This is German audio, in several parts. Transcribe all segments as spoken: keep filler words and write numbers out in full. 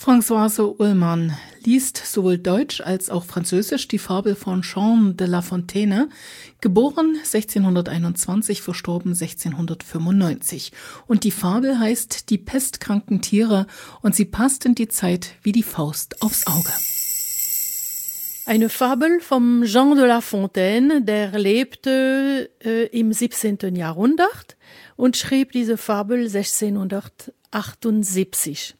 Françoise Ullmann liest sowohl Deutsch als auch Französisch die Fabel von Jean de La Fontaine, geboren sechzehnhunderteinundzwanzig, verstorben sechzehnhundertfünfundneunzig. Und die Fabel heißt Die pestkranken Tiere und sie passt in die Zeit wie die Faust aufs Auge. Eine Fabel vom Jean de La Fontaine, der lebte äh, im siebzehnten. Jahrhundert und schrieb diese Fabel sechzehnhundertachtundsiebzig.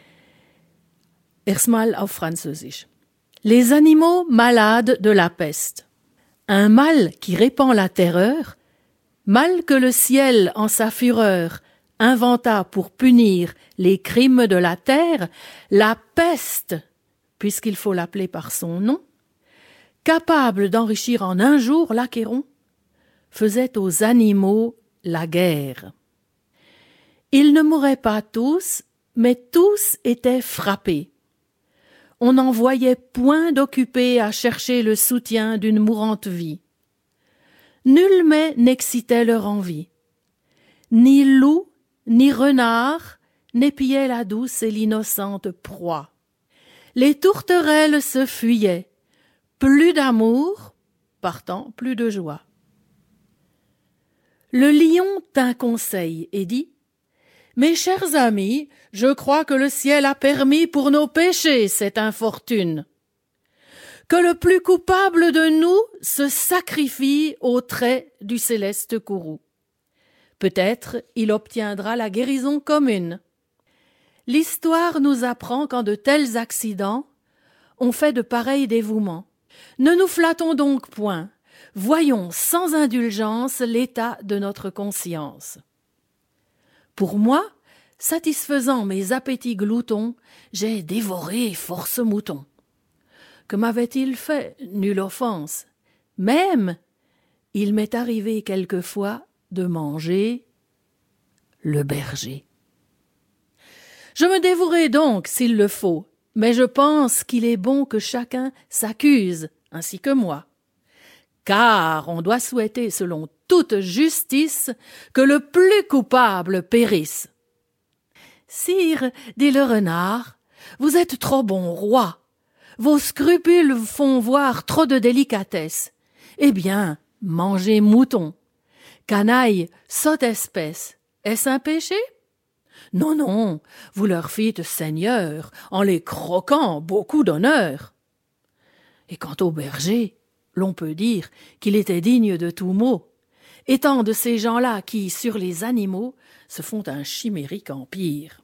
Erstmal auf Französisch. Les animaux malades de la peste. Un mal qui répand la terreur, mal que le ciel en sa fureur inventa pour punir les crimes de la terre, la peste, puisqu'il faut l'appeler par son nom, capable d'enrichir en un jour l'Achéron, faisait aux animaux la guerre. Ils ne mouraient pas tous, mais tous étaient frappés. On n'en voyait point d'occupés à chercher le soutien d'une mourante vie. Nul mets n'excitait leur envie. Ni loup, ni renard n'épiaient la douce et l'innocente proie. Les tourterelles se fuyaient. Plus d'amour, partant plus de joie. Le lion tint conseil et dit: Mes chers amis, je crois que le ciel a permis pour nos péchés cette infortune. Que le plus coupable de nous se sacrifie aux traits du céleste courroux. Peut-être il obtiendra la guérison commune. L'histoire nous apprend qu'en de tels accidents, on fait de pareils dévouements. Ne nous flattons donc point, voyons sans indulgence l'état de notre conscience. Pour moi, satisfaisant mes appétits gloutons, j'ai dévoré force moutons. Que m'avait-il fait? Nulle offense. Même, il m'est arrivé quelquefois de manger le berger. Je me dévouerai donc s'il le faut, mais je pense qu'il est bon que chacun s'accuse, ainsi que moi. Car on doit souhaiter, selon toute justice, que le plus coupable périsse. Sire, dit le renard, vous êtes trop bon roi. Vos scrupules font voir trop de délicatesse. Eh bien, mangez mouton. Canaille, sotte espèce, est-ce un péché? Non, non, vous leur fîtes seigneur, en les croquant beaucoup d'honneur. Et quant au berger, l'on peut dire qu'il était digne de tout mot, étant de ces gens-là qui, sur les animaux, se font un chimérique empire.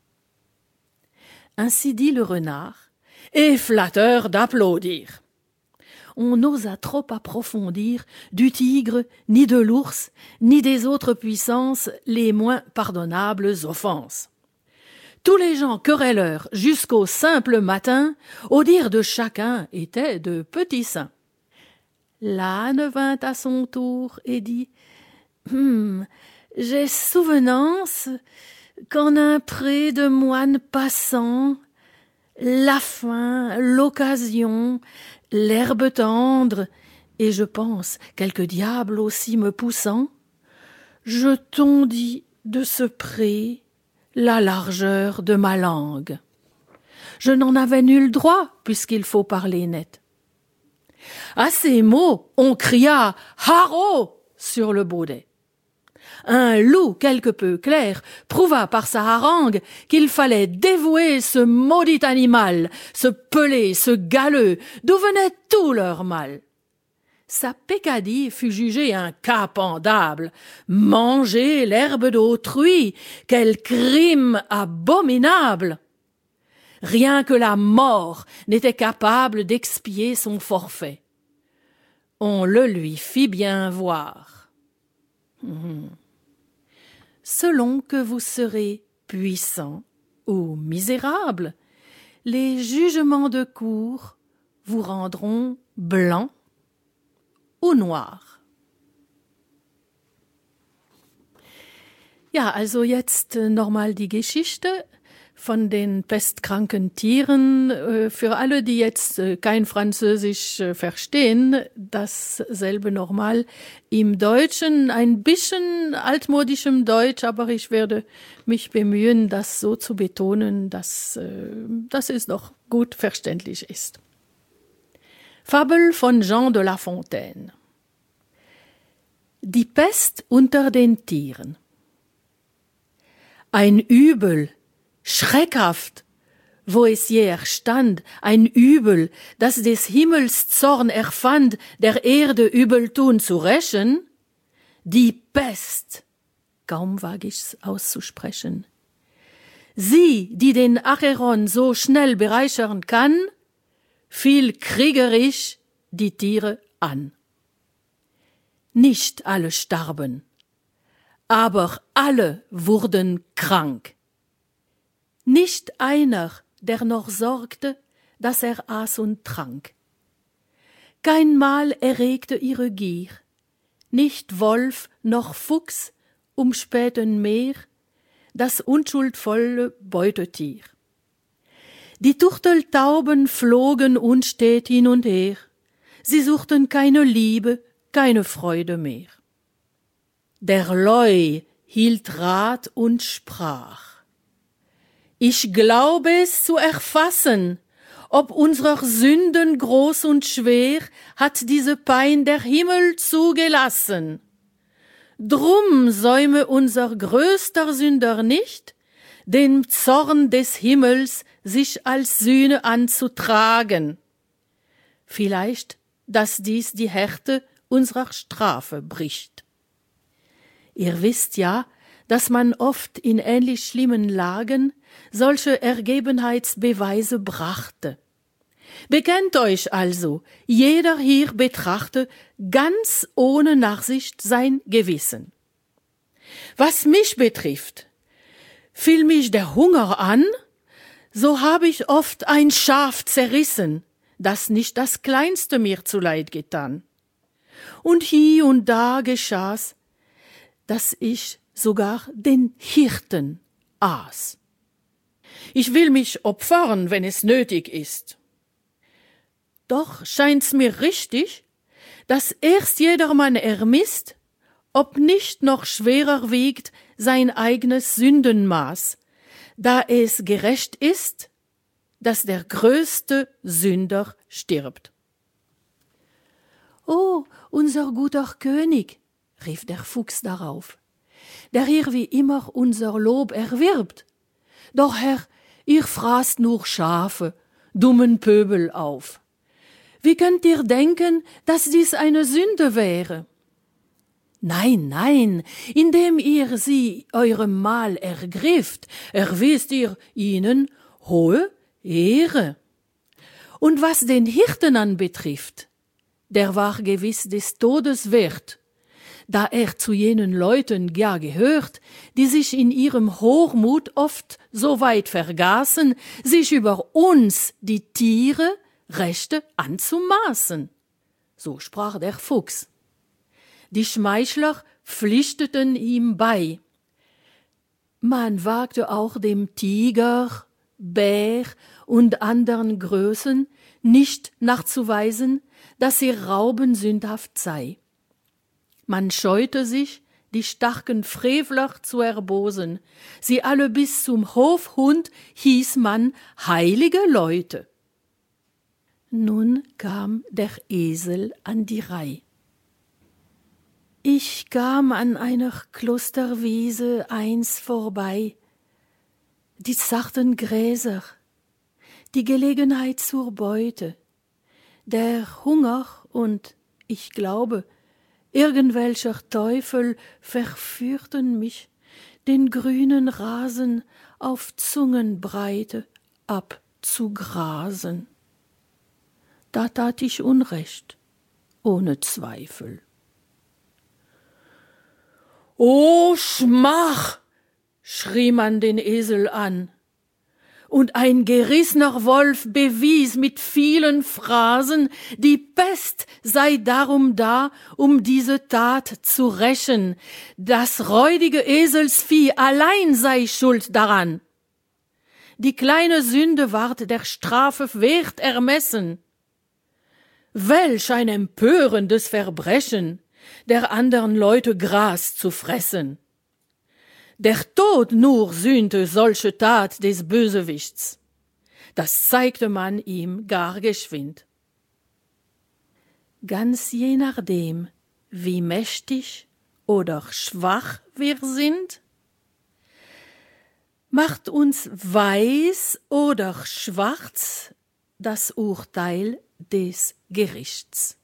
Ainsi dit le renard, et flatteur d'applaudir. On n'osa trop approfondir du tigre, ni de l'ours, ni des autres puissances les moins pardonnables offenses. Tous les gens querelleurs jusqu'au simple matin, au dire de chacun, étaient de petits saints. L'âne vint à son tour et dit hum, « J'ai souvenance qu'en un pré de moines passants, la faim, l'occasion, l'herbe tendre, et je pense quelque diable aussi me poussant, je tondis de ce pré la largeur de ma langue. Je n'en avais nul droit, puisqu'il faut parler net. À ces mots, on cria « Haro !» sur le baudet. Un loup quelque peu clair prouva par sa harangue qu'il fallait dévouer ce maudit animal, ce pelé, ce galeux, d'où venait tout leur mal. Sa peccadille fut jugée un cas pendable. Manger l'herbe d'autrui, quel crime abominable! Rien que la mort n'était capable d'expier son forfait. On le lui fit bien voir. Mmh. Selon que vous serez puissant ou misérable, les jugements de cour vous rendront blanc ou noir. Ja, also jetzt nochmal die Geschichte von den pestkranken Tieren. Für alle, die jetzt kein Französisch verstehen, dasselbe nochmal im Deutschen, ein bisschen altmodischem Deutsch, aber ich werde mich bemühen, das so zu betonen, dass, dass es doch gut verständlich ist. Fabel von Jean de La Fontaine. Die Pest unter den Tieren. Ein Übel, schreckhaft, wo es je erstand, ein Übel, das des Himmels Zorn erfand, der Erde Übeltun zu rächen, die Pest, kaum wag ich's auszusprechen. Sie, die den Acheron so schnell bereichern kann, fiel kriegerisch die Tiere an. Nicht alle starben, aber alle wurden krank. Nicht einer, der noch sorgte, dass er aß und trank. Kein Mal erregte ihre Gier, nicht Wolf noch Fuchs umspähten mehr das unschuldvolle Beutetier. Die Turteltauben flogen unstet hin und her, sie suchten keine Liebe, keine Freude mehr. Der Leu hielt Rat und sprach: Ich glaube es zu erfassen, ob unserer Sünden groß und schwer hat diese Pein der Himmel zugelassen. Drum säume unser größter Sünder nicht, den Zorn des Himmels sich als Sühne anzutragen. Vielleicht, dass dies die Härte unserer Strafe bricht. Ihr wisst ja, dass man oft in ähnlich schlimmen Lagen solche Ergebenheitsbeweise brachte. Bekennt euch also, jeder hier betrachte ganz ohne Nachsicht sein Gewissen. Was mich betrifft, fiel mich der Hunger an, so habe ich oft ein Schaf zerrissen, das nicht das Kleinste mir zuleid getan. Und hie und da geschah's, dass ich sogar den Hirten aß. Ich will mich opfern, wenn es nötig ist. Doch scheint's mir richtig, dass erst jedermann ermisst, ob nicht noch schwerer wiegt sein eigenes Sündenmaß, da es gerecht ist, dass der größte Sünder stirbt. »Oh, unser guter König«, rief der Fuchs darauf, »der hier wie immer unser Lob erwirbt. Doch, Herr, ihr fraßt nur Schafe, dummen Pöbel auf. Wie könnt ihr denken, dass dies eine Sünde wäre? Nein, nein, indem ihr sie eurem Mahl ergrifft, erwiest ihr ihnen hohe Ehre. Und was den Hirten anbetrifft, der war gewiss des Todes wert, da er zu jenen Leuten ja gehört, die sich in ihrem Hochmut oft so weit vergaßen, sich über uns, die Tiere, Rechte anzumaßen. So sprach der Fuchs. Die Schmeichler pflichteten ihm bei. Man wagte auch dem Tiger, Bär und anderen Größen nicht nachzuweisen, dass ihr Rauben sündhaft sei. Man scheute sich, die starken Frevler zu erbosen. Sie alle bis zum Hofhund hieß man heilige Leute. Nun kam der Esel an die Reih. Ich kam an einer Klosterwiese eins vorbei, die zarten Gräser, die Gelegenheit zur Beute, der Hunger und, ich glaube, irgendwelcher Teufel verführten mich, den grünen Rasen auf Zungenbreite abzugrasen. Da tat ich Unrecht, ohne Zweifel. »O Schmach«, schrie man den Esel an, und ein gerissener Wolf bewies mit vielen Phrasen, die Pest sei darum da, um diese Tat zu rächen, das räudige Eselsvieh allein sei schuld daran. die kleine Sünde ward der Strafe wert ermessen. Welch ein empörendes Verbrechen, der andern Leute Gras zu fressen. Der Tod nur sühnte solche Tat des Bösewichts. Das zeigte man ihm gar geschwind. Ganz je nachdem, wie mächtig oder schwach wir sind, macht uns weiß oder schwarz das Urteil des Gerichts.